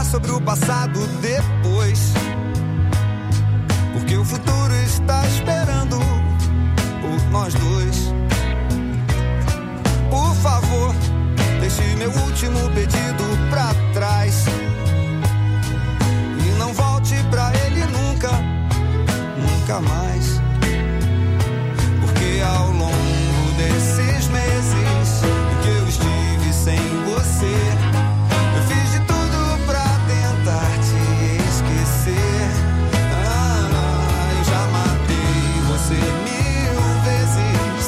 sobre o passado depois, porque o futuro está esperando por nós dois. Por favor, deixe meu último pedido pra trás e não volte pra ele nunca, nunca mais. Porque ao longo desses meses que eu estive sem você, eu fiz de tudo pra tentar te esquecer. Eu já matei você 1000 vezes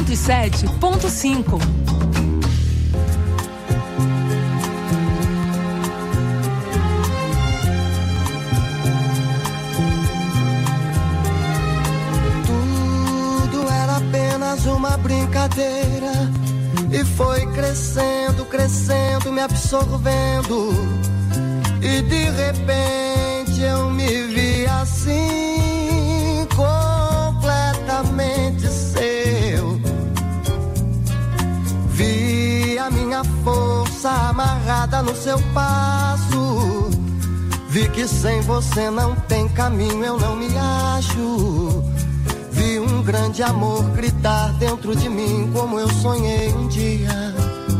107.5. Tudo era apenas uma brincadeira e foi crescendo, crescendo, me absorvendo. E de repente eu me vi assim, completamente seu. Vi a minha força amarrada no seu passo. Vi que sem você não tem caminho, eu não me acho. Vi um grande amor gritar dentro de mim como eu sonhei um dia.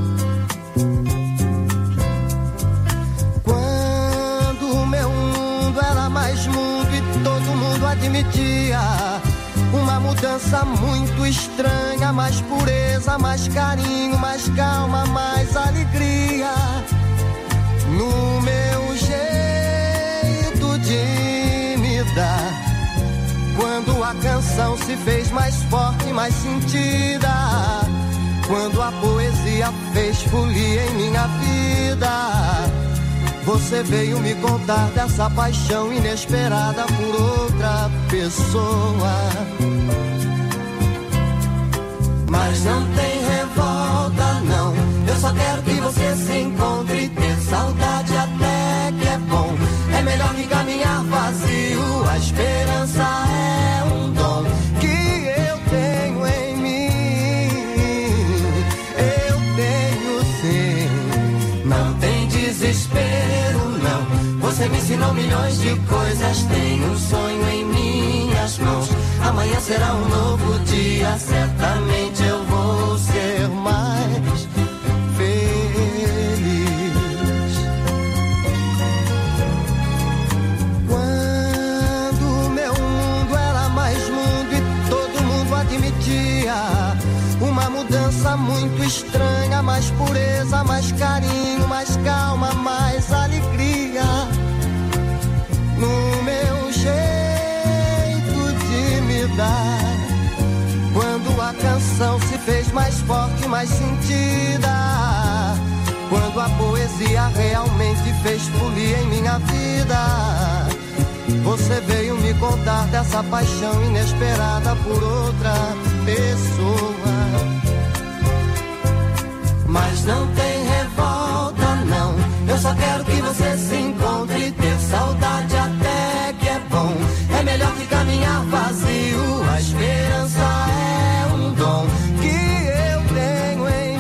Mais mundo e todo mundo admitia uma mudança muito estranha, mais pureza, mais carinho, mais calma, mais alegria no meu jeito de me dar. Quando a canção se fez mais forte, mais sentida, quando a poesia fez folia em minha vida, você veio me contar dessa paixão inesperada por outra pessoa. Mas não tem revolta, não. Eu só quero que você se encontre. Ter saudade até que é bom. É melhor que caminhar vazio. A esperança é um dom que eu tenho em mim. Eu tenho sim. Não tem desespero, não. Você me ensinou milhões de coisas. Tenho um sonho em minhas mãos. Amanhã será um novo dia. Certamente eu vou ser mais feliz. Quando meu mundo era mais mundo e todo mundo admitia uma mudança muito estranha, mais pureza, mais carinho, mais calma, mais alegria no meu jeito de me dar. Quando a canção se fez mais forte, mais sentida, quando a poesia realmente fez folia em minha vida, você veio me contar dessa paixão inesperada por outra pessoa. Mas não tem revolta, não. Eu só quero que você se encontre. Ter saudade até que é bom. É melhor que caminhar vazio. A esperança é um dom que eu tenho em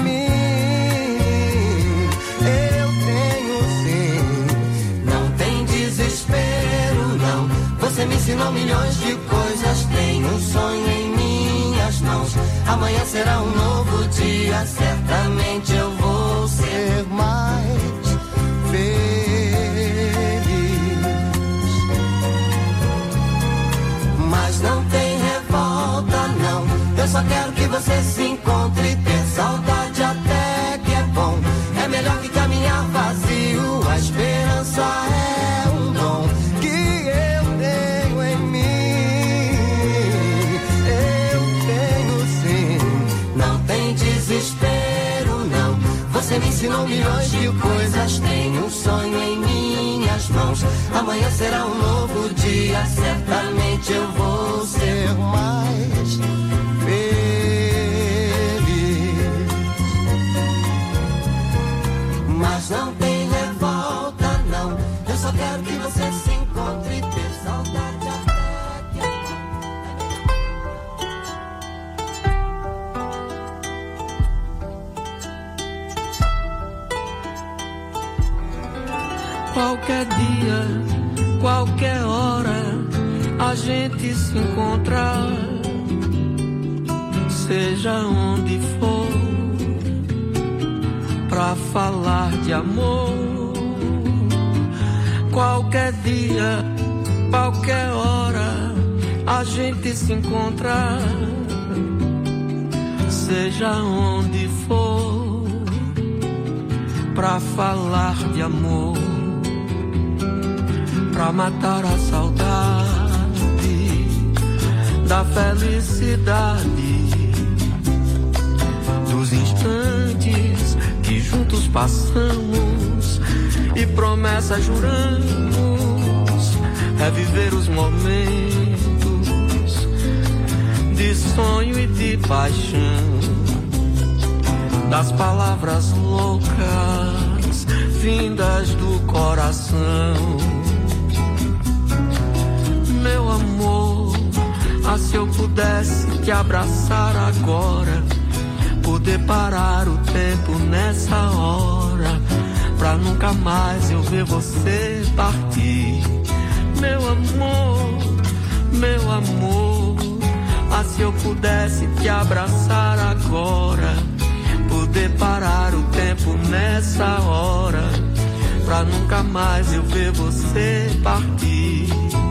mim. Eu tenho sim. Não tem desespero, não. Você me ensinou milhões de coisas. Tenho um sonho em minhas mãos. Amanhã será um novo dia. Certamente eu vou ser mais feliz. Mas não tem revolta, não. Eu só quero que você se encontre. Ter saudade até que é bom. É melhor que caminhar vazio. A esperança é um dom que eu tenho em mim. Eu tenho sim. Não tem desespero, não. Você me ensinou milhões de coisas. Tenho um sonho em minhas mãos. Amanhã será um novo dia. Certamente eu vou ser mais feliz. Mas não tem revolta, não. Eu só quero que você se encontre e ter saudade até que Qualquer dia, qualquer hora, a gente se encontra, seja onde for, pra falar de amor. Qualquer dia, qualquer hora, a gente se encontra, seja onde for, pra falar de amor. Pra matar a saudade da felicidade passamos e promessas juramos, reviver os momentos de sonho e de paixão, das palavras loucas vindas do coração. Meu amor, se eu pudesse te abraçar agora, poder parar o tempo nessa hora, pra nunca mais eu ver você partir. Meu amor, se eu pudesse te abraçar agora, poder parar o tempo nessa hora, pra nunca mais eu ver você partir.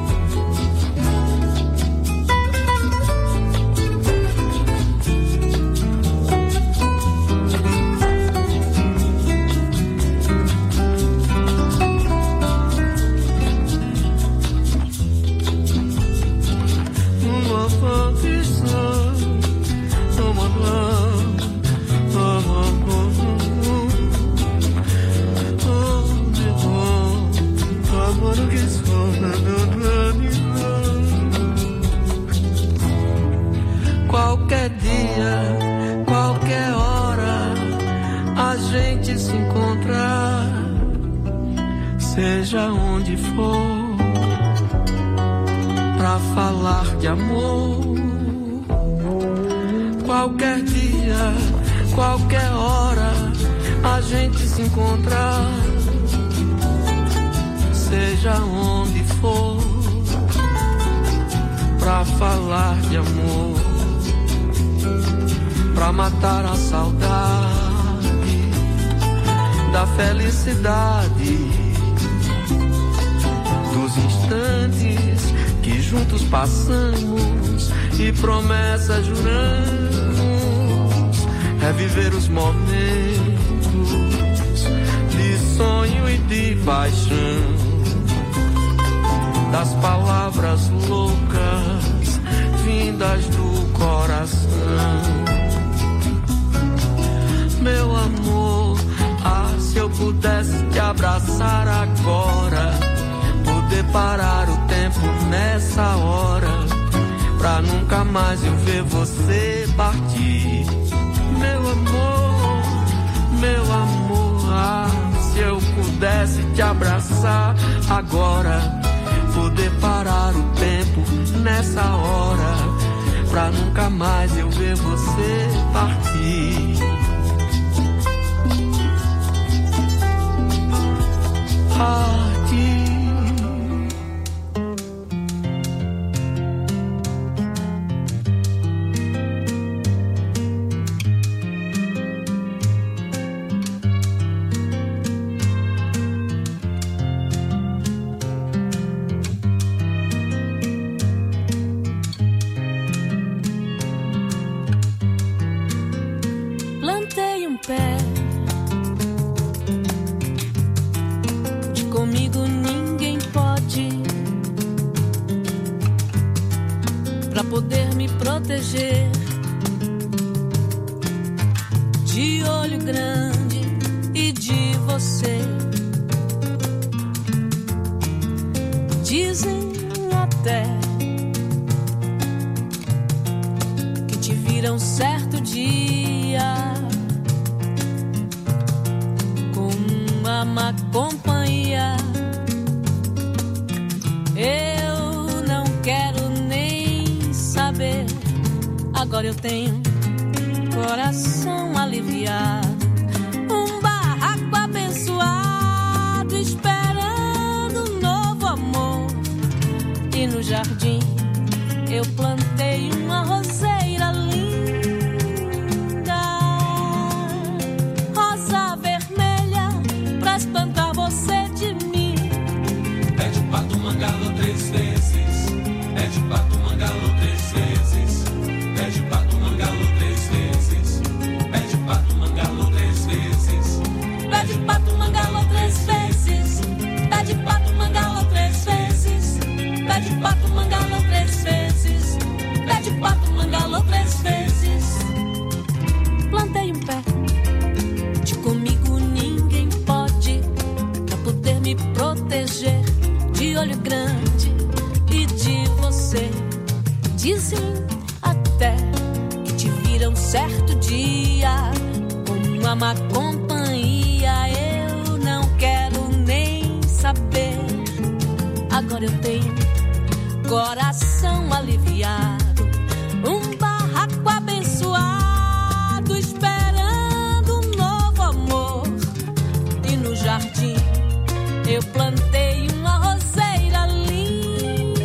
Qualquer dia, qualquer hora, a gente se encontra, seja onde for, pra falar de amor. Qualquer dia, qualquer hora, a gente se encontra, seja onde for, pra falar de amor, pra matar a saudade da felicidade, dos instantes que juntos passamos e promessas juramos, reviver os momentos de sonho e de paixão, das palavras loucas vindas do coração. Meu amor, se eu pudesse te abraçar agora, poder parar o tempo nessa hora, pra nunca mais eu ver você partir. Meu amor, se eu pudesse te abraçar agora, poder parar o tempo nessa hora, pra nunca mais eu ver você partir. Plantei um pé, de comigo ninguém pode, pra poder me proteger, de olho grande e de você. Dizem até que te viram certo dia com uma má companhia. Eu não quero nem saber. Agora eu tenho coração aliviado, um barraco abençoado, esperando um novo amor. E no jardim eu plantei uma roseira linda, rosa vermelha, pra espantar você de mim. Pede o pato mangalo 3 vezes, pede o pato mangalo 3 vezes, pede o pato mangalo 3 vezes, pede o pato mangalo 3 vezes, pede o pato mangalo 3 vezes, pede o pato mangalo 3 vezes, pede o pato mangalo 3 vezes, pede certo dia, uma má companhia, eu não quero nem saber. Agora eu tenho coração aliviado, um barraco abençoado, esperando um novo amor. E no jardim eu plantei uma roseira linda,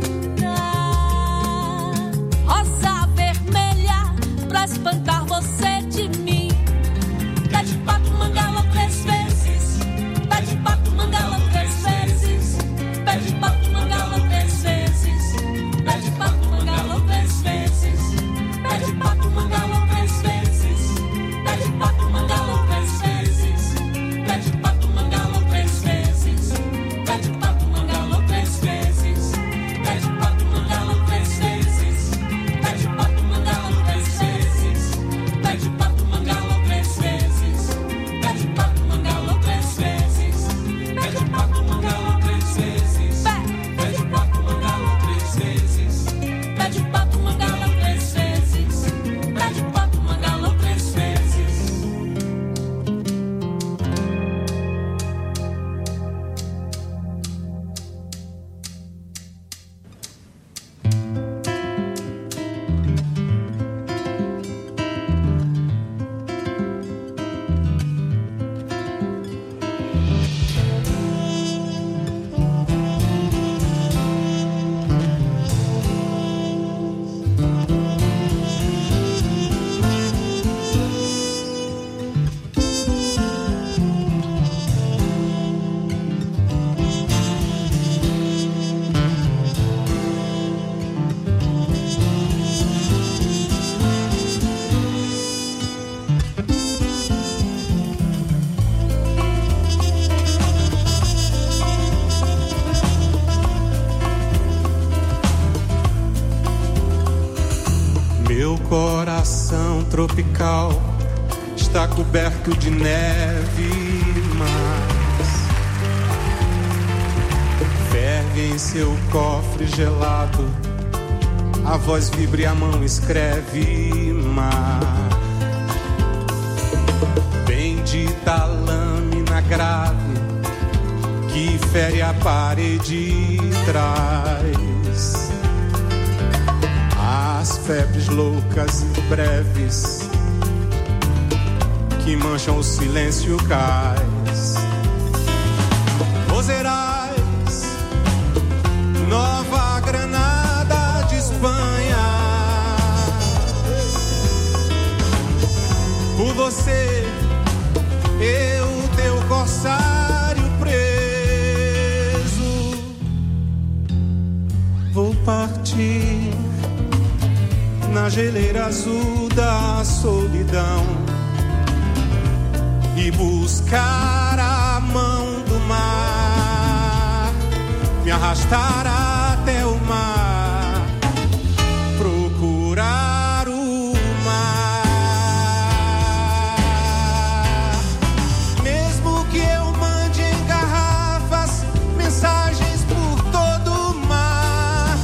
rosa vermelha, pra espantar você de mim. Pé de pato, mangala 3 vezes. Pé de pato, mangala 3 vezes. Pé de pato, mangala 3 vezes. Pé de pato, mangala 3 vezes. Pé de pato, mangala 3 vezes. Pé de pato, mangala 3 vezes. Pé de pato, mangala 3 vezes. Pé de pato, mangala 3 vezes. Pé de pato, mangala 3 vezes. Pé de pato, mangala 3 vezes. Pé de pato, mangala 3 vezes. Pé de pato, mangala 3 vezes. Pé de pato, mangala 3 vezes. Pé de pato, mangala 3 vezes. Pé de pato, mangala 3 vezes. Pé de pato, mangala 3 vezes. Meu coração tropical está coberto de neve, mas ferve em seu cofre gelado. A voz vibra e a mão escreve mar. Bendita a lâmina grave que fere a parede e traz as febres loucas e breves que mancham o silêncio cais. Roserais, Nova Granada de Espanha. Por você, eu, teu corsário preso, vou partir na geleira azul da solidão e buscar a mão do mar, me arrastar até o mar, procurar o mar. Mesmo que eu mande em garrafas mensagens por todo o mar,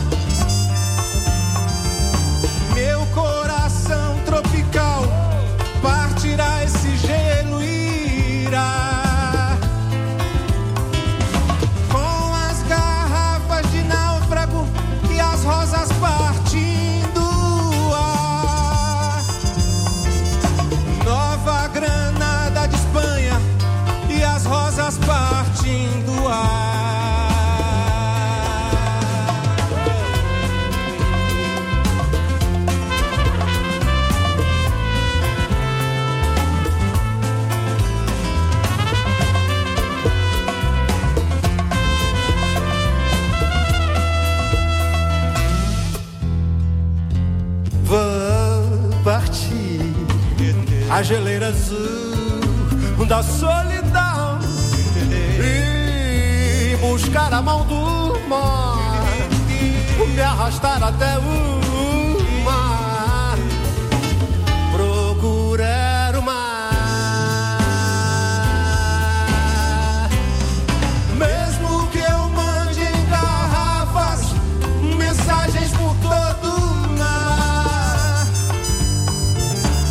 meu coração tropical partirá esse gelo e irá com as garrafas de náufrago e as rosas partindo ar. Nova Granada de Espanha e as rosas partindo ar. A geleira azul da solidão e buscar a mão do mar, me arrastar até o mar, procurar o mar. Mesmo que eu mande em garrafas mensagens por todo o mar,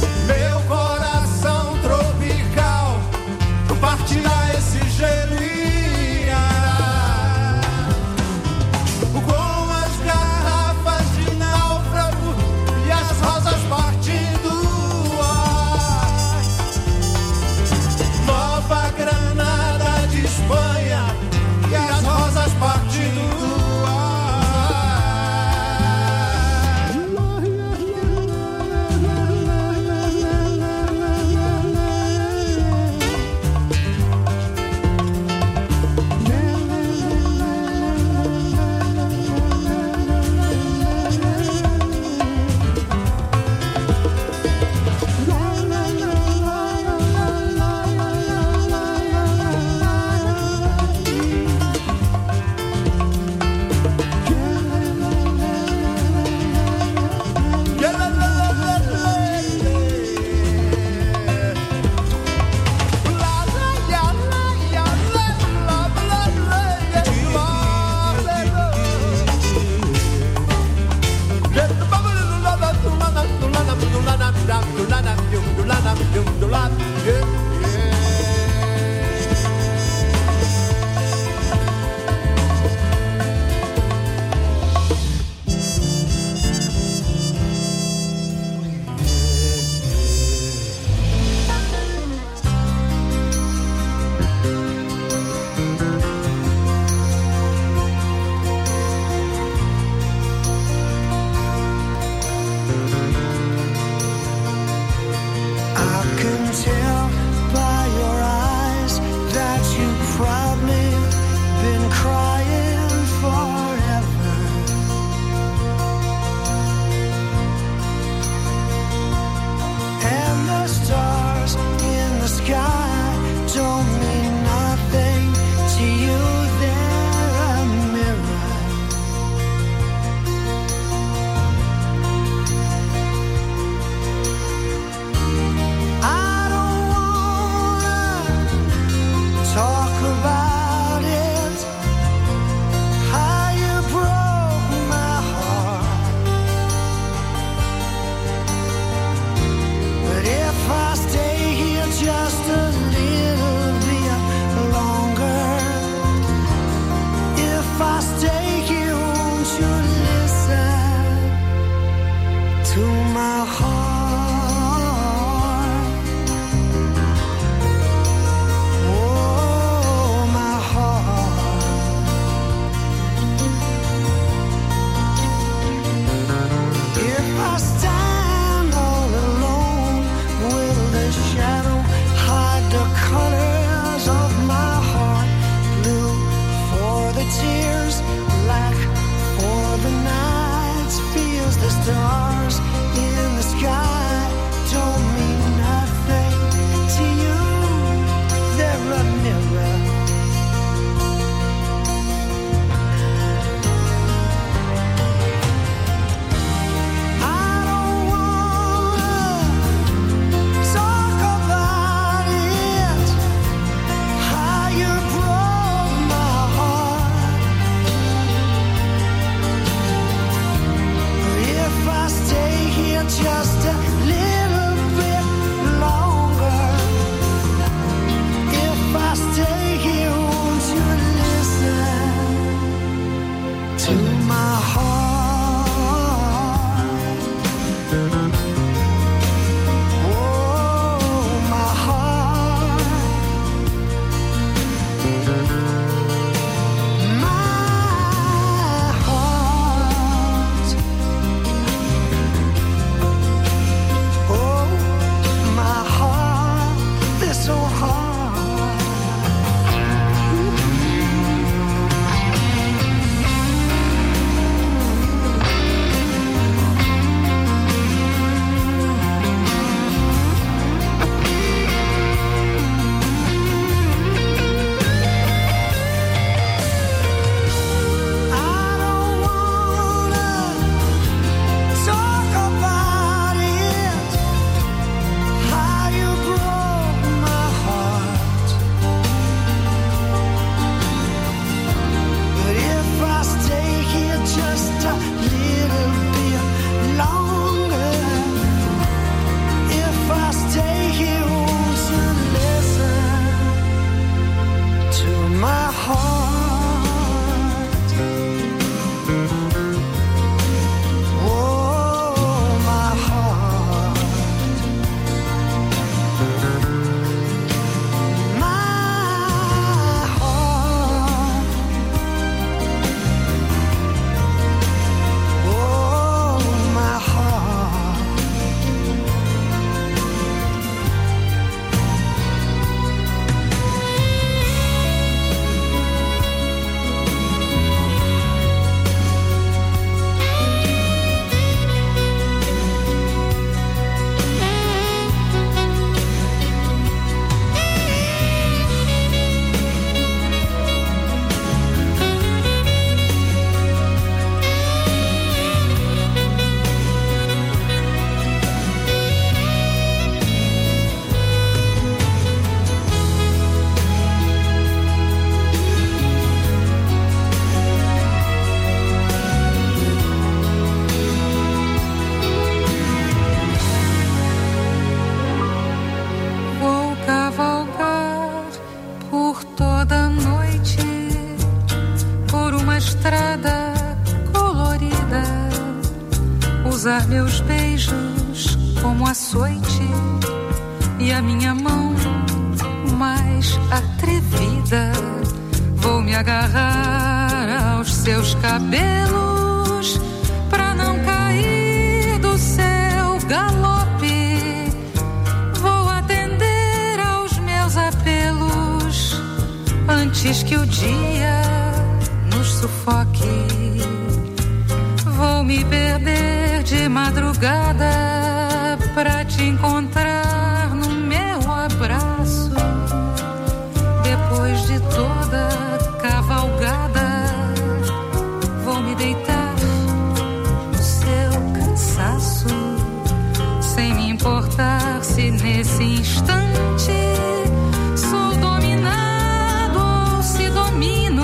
açoite e a minha mão mais atrevida. Vou me agarrar aos seus cabelos pra não cair do seu galope. Vou atender aos meus apelos antes que o dia nos sufoque. Vou me perder de madrugada pra te encontrar no meu abraço. Depois de toda cavalgada, vou me deitar no seu cansaço, sem me importar se nesse instante sou dominado ou se domino.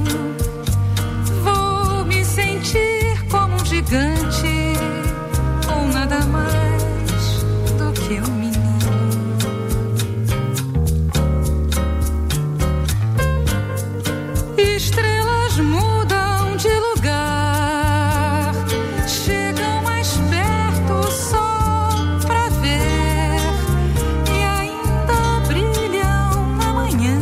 Vou me sentir como um gigante ou nada mais do que um menino. Estrelas mudam de lugar, chegam mais perto só pra ver e ainda brilham na manhã,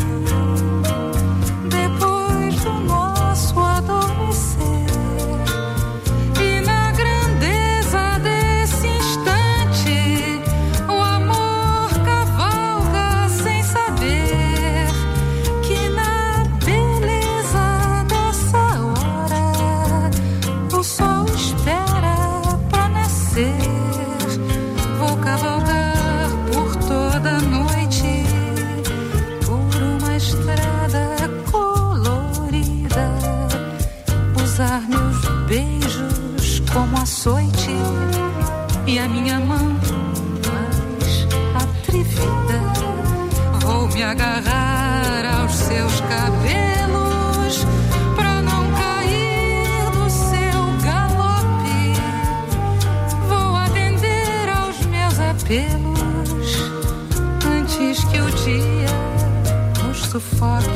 depois do nosso adormecer. E na grandeza desse instante, o amor cavalga sem saber que na beleza dessa hora o sol espera pra nascer. Vou cavalgar por toda a noite, por uma estrada colorida, usar meus beijos como açoite e a minha mão mais atrevida. Vou me agarrar aos seus cabelos pra não cair do seu galope. Vou atender aos meus apelos antes que o dia nos sufoque.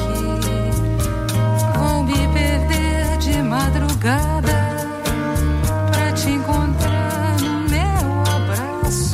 Vou me perder de madrugada pra te encontrar no meu abraço.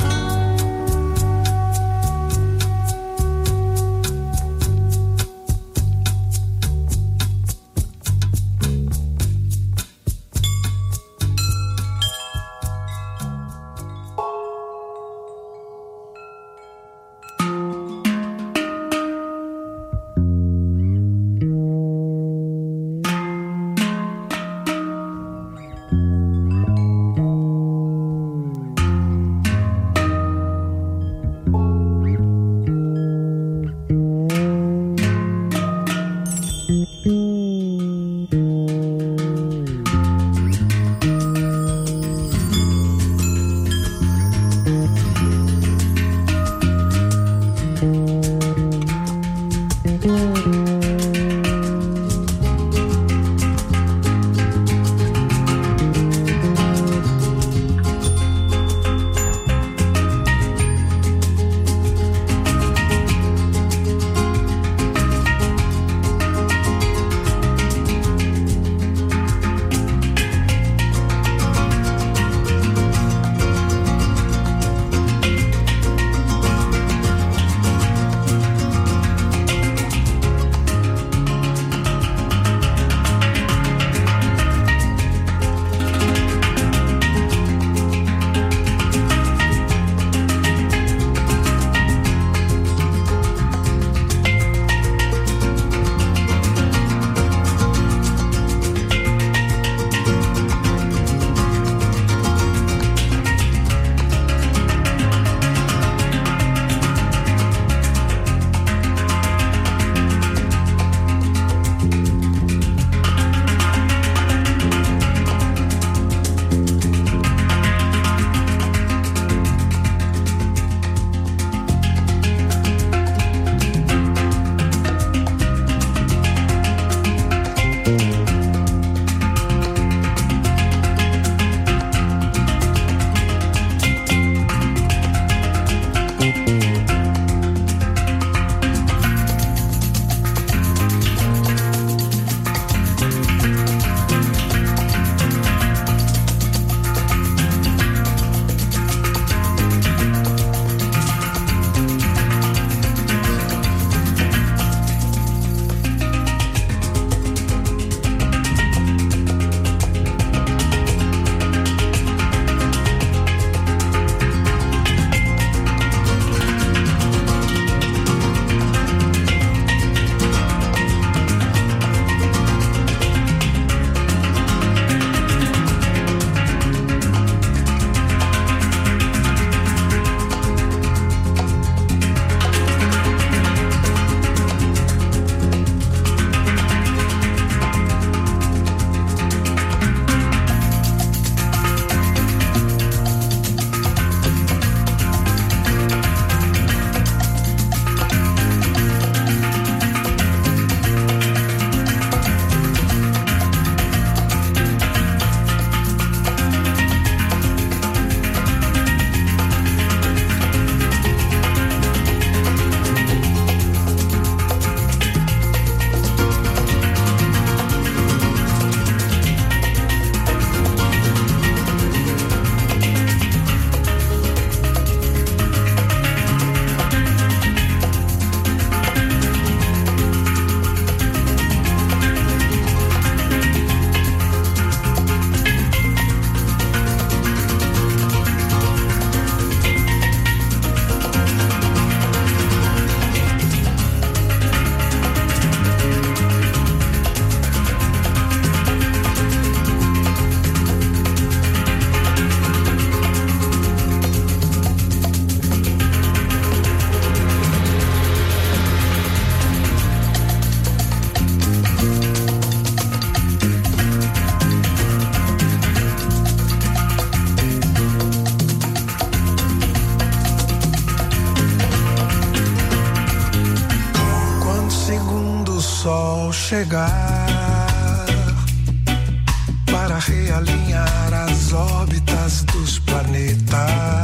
chegar para realinhar as órbitas dos planetas,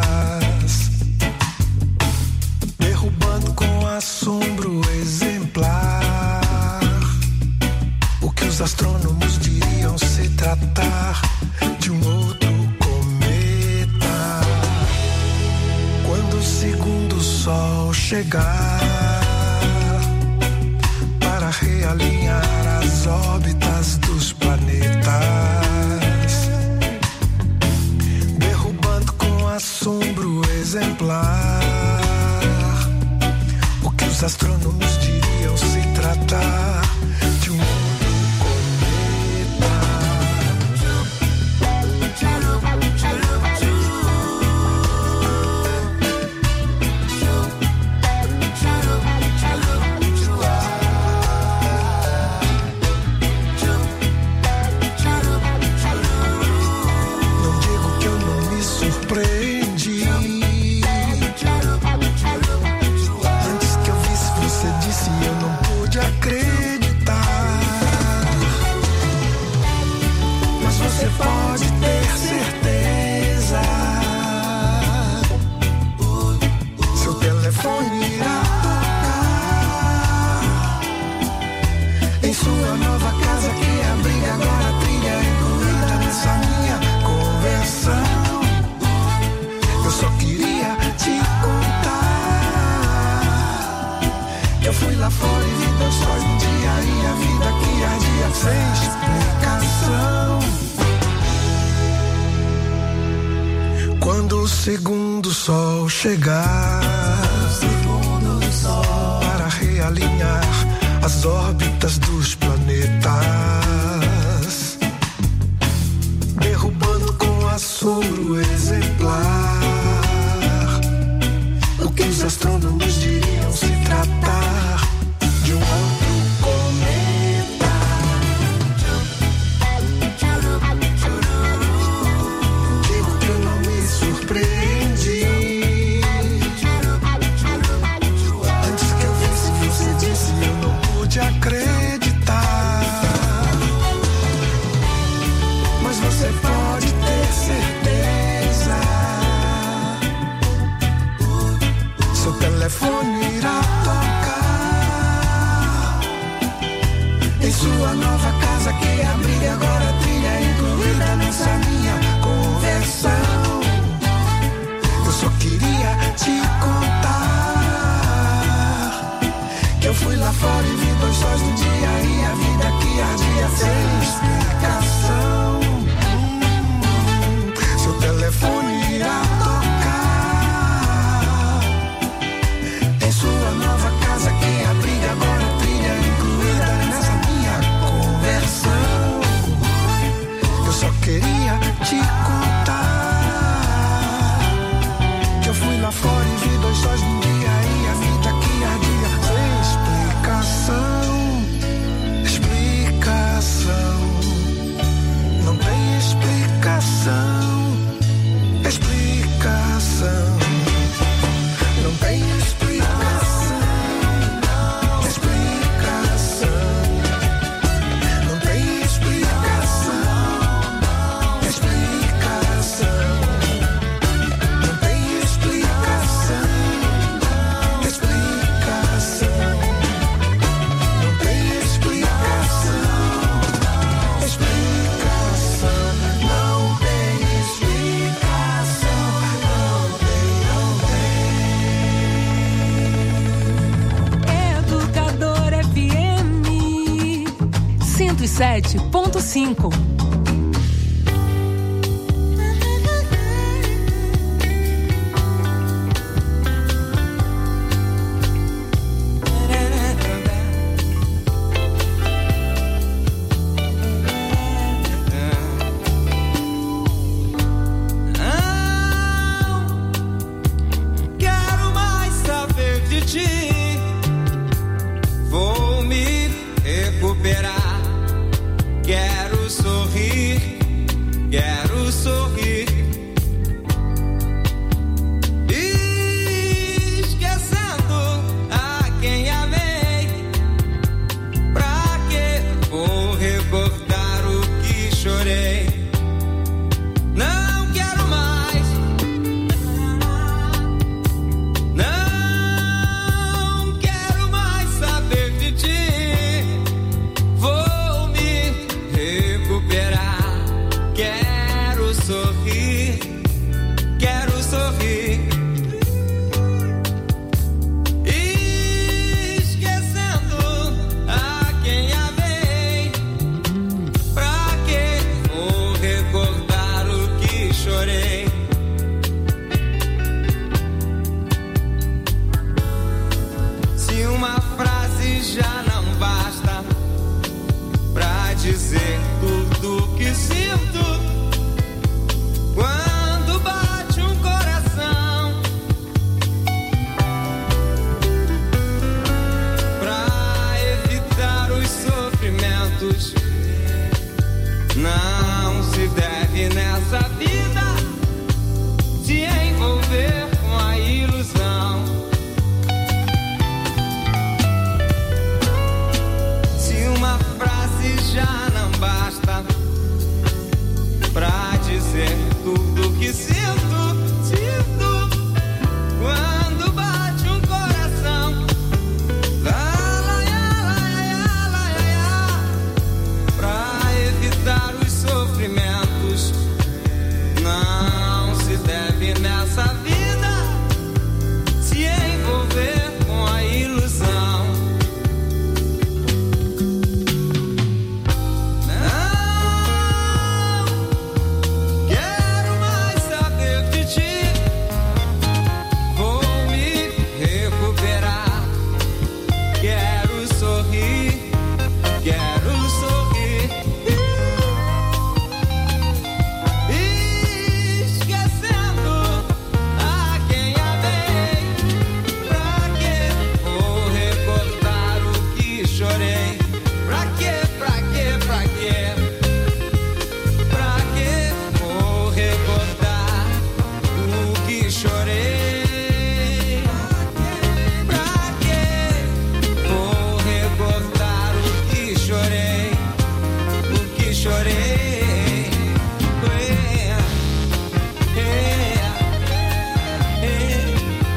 derrubando com assombro exemplar o que os astrônomos diriam se tratar de um outro cometa. Quando o segundo sol chegar para realinhar as órbitas dos planetas, derrubando com assombro exemplar o que os astrônomos diriam se tratar de um outro pode ter certeza, seu telefone irá tocar em sua nova casa que abriga agora a trilha incluída nessa minha conversão. Eu só queria te contar que eu fui lá fora e vi Deus só um dia e a vida que ardia sem explicação. Quando o segundo sol chegar para realinhar as órbitas dos planetas, derrubando com assombro exemplar o que os astrônomos diriam se tratar de um outro cometa. Digo que eu não me surpreendi antes que eu visse o que você disse, eu não pude acreditar. Mas você pode ter certeza, seu telefone irá tocar em sua nova casa que abriga agora a trilha incluída nessa minha conversão. Eu só queria te contar que eu fui lá fora e vi dois sóis no dia e a vida que ardia sem explicação. Seu telefone irá tocar em sua nova casa que abriga agora a trilha incluída nessa minha conversão. Eu só queria te contar que eu fui lá fora e vi dois sóis no dia e a vida que ardia sem explicação. Explicação, não tem explicação. Explicação, não tem explicação. Explicação, não tem explicação. Explicação, não tem explicação. Explicação, não tem explicação. Explicação, não tem explicação. Educador FM 107.5. Quero mais saber de ti. Vou me recuperar. Quero sorrir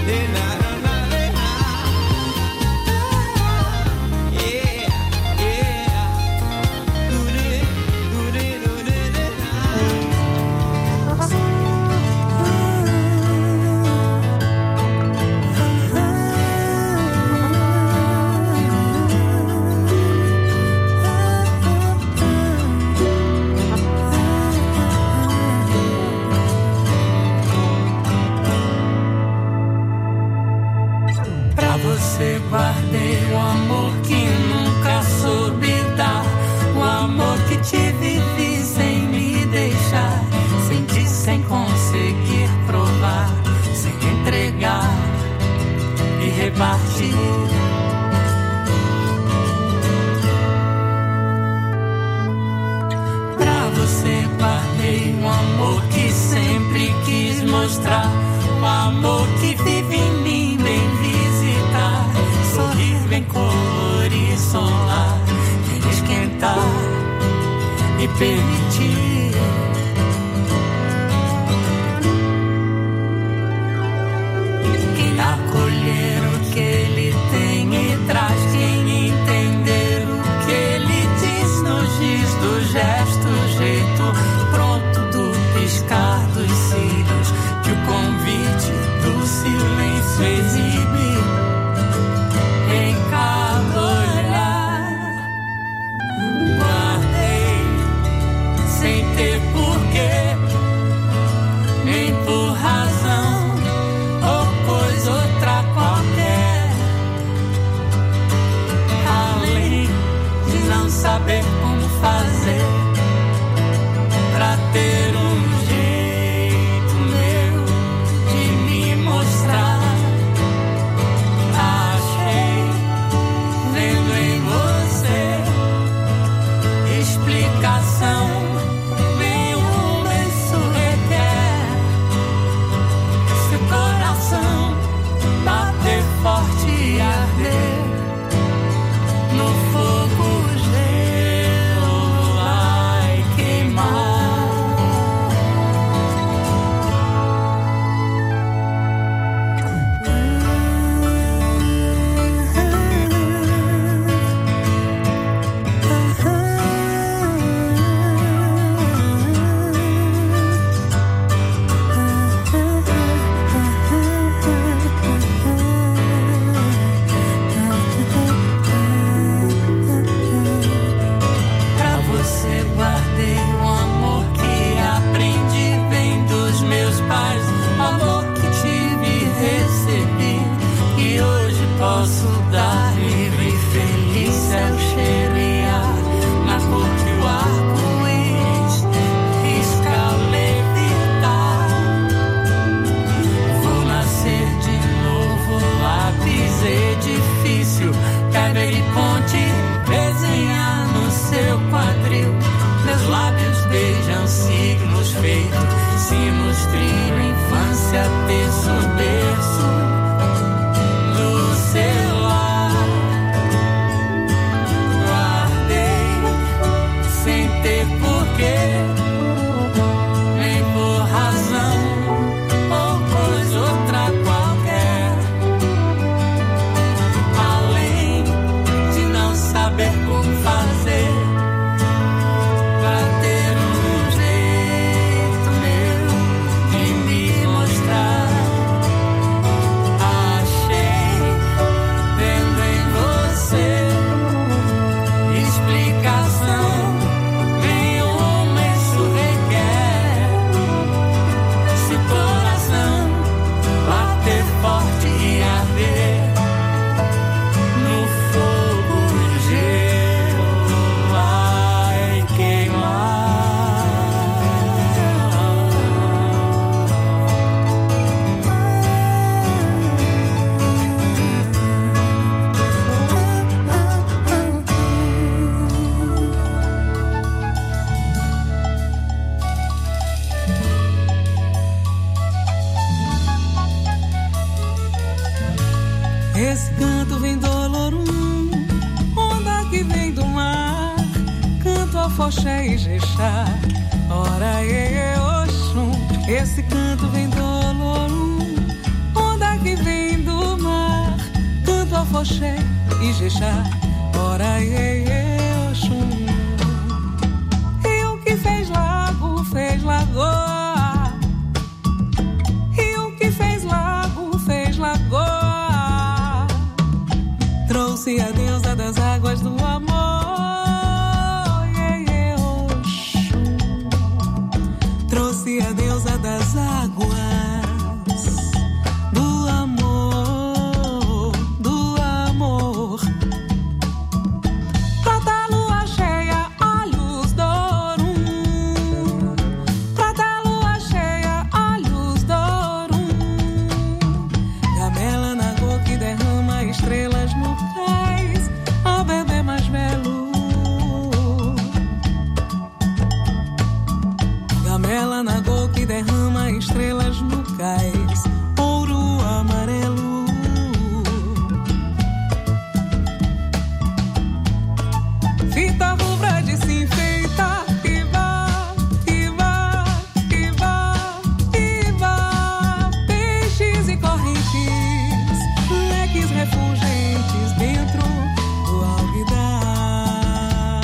Esse canto vem do Olorum, onda que vem do mar, canto afoxé e jexá, ora Oxum. Esse canto vem do Olorum, onda que vem afoxé, Ijexá, ora Oxum. E o que fez lago, fez lagoa. E o que fez lago, fez lagoa. Trouxe a deusa das águas do amor. Trouxe a deusa das águas do amor, do amor. Prata lua cheia, olhos dorum. Prata lua cheia, olhos dorum. Gamela na água que derrama estrelas no cais, ao bebê mais belo. Gamela na água que derrama estrelas no cais, ouro amarelo. Fita rubra de se enfeitar, e vá, e vá, e vá, e vá. Peixes e correntes, leques refulgentes dentro do alguidar.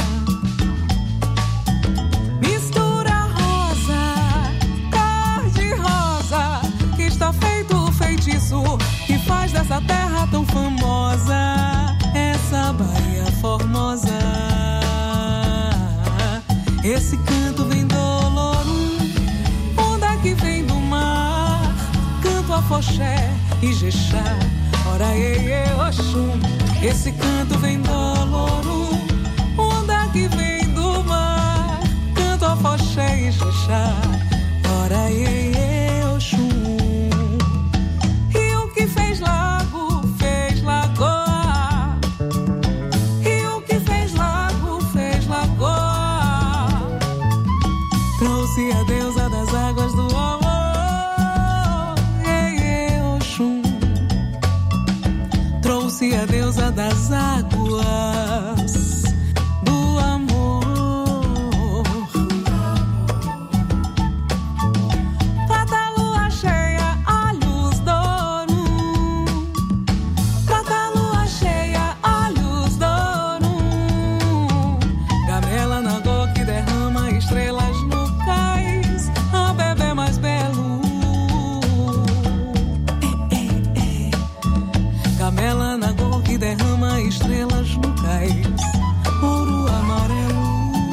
Mistura rosa, cor de rosa, que está feito o feitiço que faz dessa terra tão famosa, essa Bahia formosa. Esse canto vem do Olorum, onda que vem do mar, canto afoxé, Ijexá, ora Oxum. Esse canto vem do Olorum, onda que vem do mar, canto afoxé, Ijexá, ora Oxum. E o que fez lago, fez lagoa. E o que fez lago, fez lagoa. Trouxe a deusa das águas do amor, Oxum. Trouxe a deusa das águas do amor. Prata lua cheia, olhos dorum. Prata lua cheia, olhos dorum. Gamela na água que derrama estrelas no cais, a bebê mais belo. Gamela na água que derrama estrelas no cais, ouro amarelo.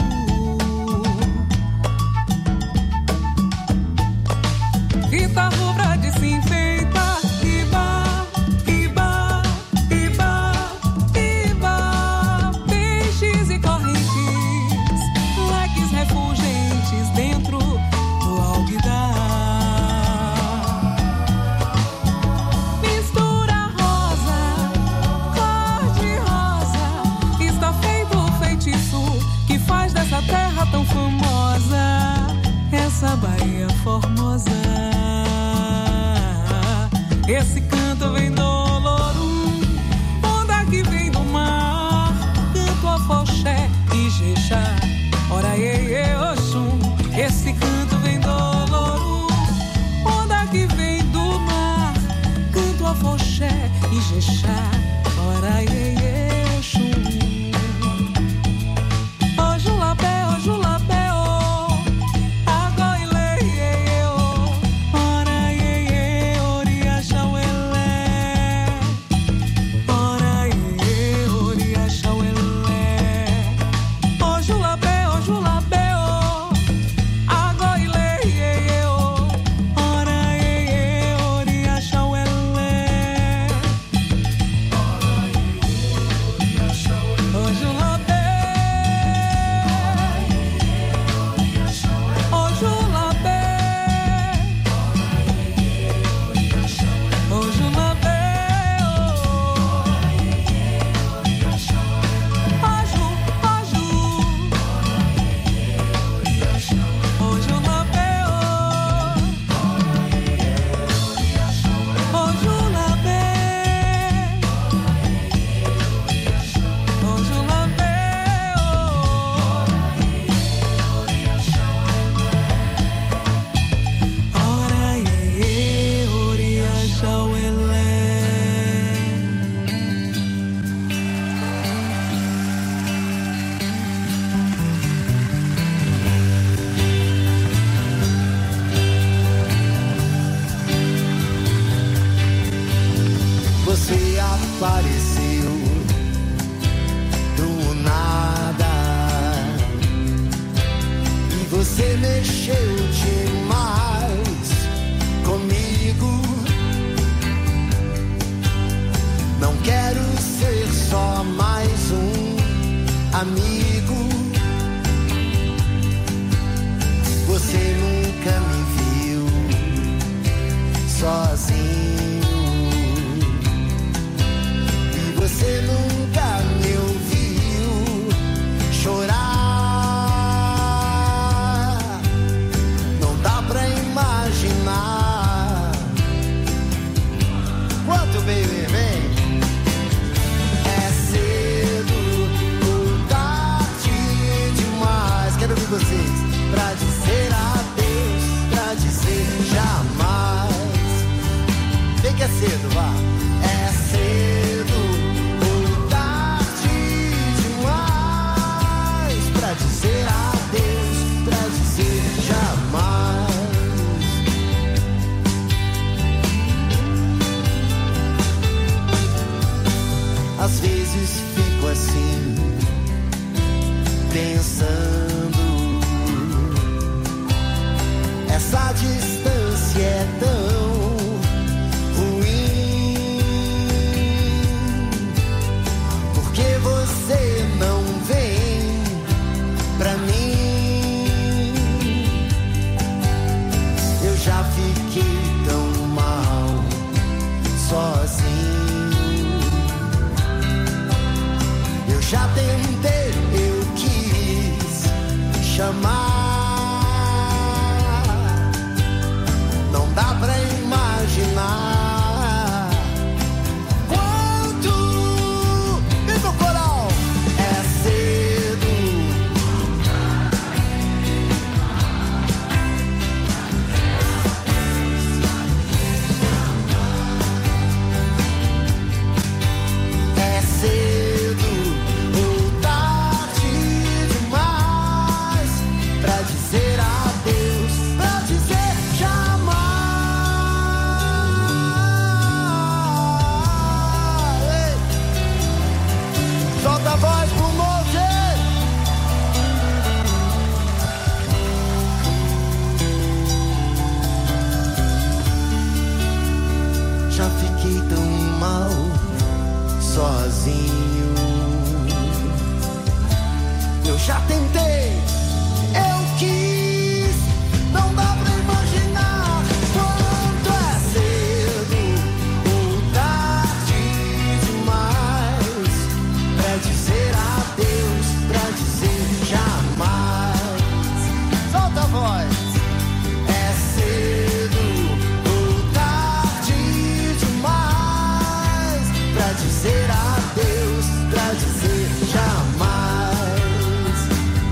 Fita rubra de se enfeitar, e vá, e vá, e vá, e vá. Peixes e correntes, leques refulgentes dentro do alguidar. Mistura rosa, cor de rosa, está feito o feitiço que faz dessa terra tão famosa, essa Bahia formosa. Esse canto vem do Olorum, onda que vem do mar, canto afoxé, Ijexá, ora Oxum. Esse canto vem do Olorum, onda que vem do mar, canto afoxé, Ijexá, ora Oxum. Ojulabé, ojulabé, Você apareceu do nada e você mexeu demais comigo. Não quero ser só mais um amigo. Você nunca me viu sozinho e você nunca me ouviu chorar. Não dá pra imaginar quanto, baby, vem. É cedo ou tarde demais. Quero ouvir vocês. Pra dizer adeus, pra dizer jamais. Vem que é cedo, vá. É cedo ou tarde demais. Pra dizer adeus, pra dizer jamais. Às vezes fico assim, pensando. Essa distância é tão ruim. Por que você não vem pra mim? Eu já fiquei tão mal sozinho. Eu já tentei, eu quis chamar. Dá pra imaginar quanto. Vem pro coral. É cedo. É cedo ou tarde demais pra dizer adeus, pra dizer jamais. Solta a voz pro monte. Já fiquei tão mal sozinho. Eu já tentei, eu quis. Não dá pra imaginar quanto é cedo ou tarde demais pra dizer adeus, pra dizer jamais. Solta a voz. É cedo ou tarde demais pra dizer adeus, pra dizer jamais.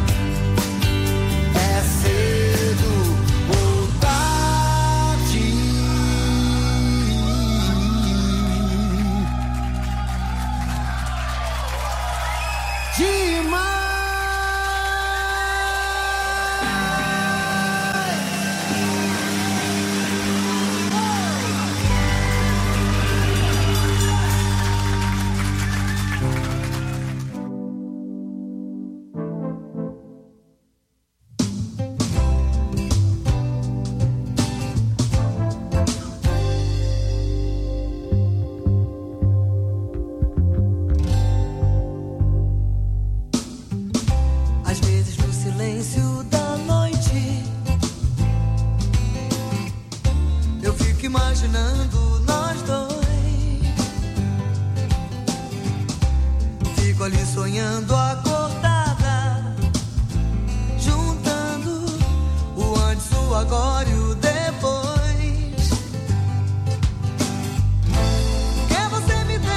É cedo ou tarde demais. Às vezes no silêncio da noite eu fico imaginando nós dois. Fico ali sonhando agora.